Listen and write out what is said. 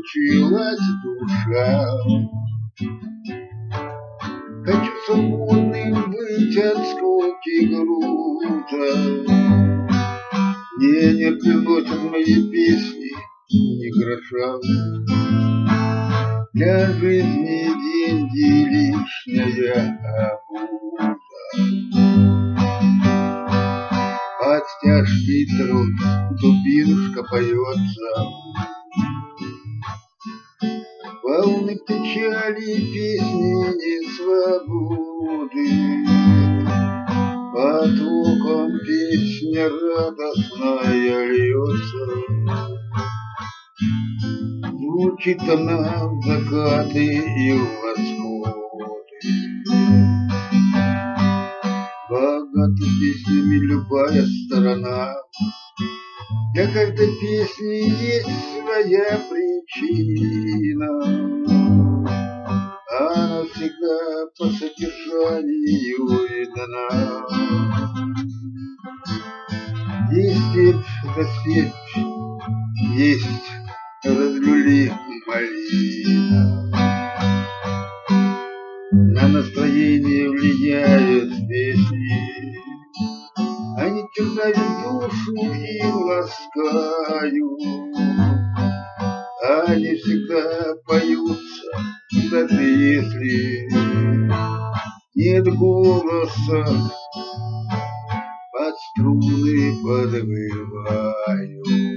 замучилась душа. Хочу свободным быть от скуки груза. Мне не приносят мои песни ни гроша. Для жизни деньги лишняя обуза. Под тяжкий труд дубинушка поется. Волны печали, песни несвободы. Потоком песня радостная льется. Звучит она в закаты и в восходы. Богата песнями любая сторона. Для каждой песни есть своя причина. Она всегда по содержанию видна. Есть степь за степь, есть разлюли малина. На настроение влияют песни. Они терзают душу и ласкают. Они всегда поются, даже если нет голоса, под струны подвывают.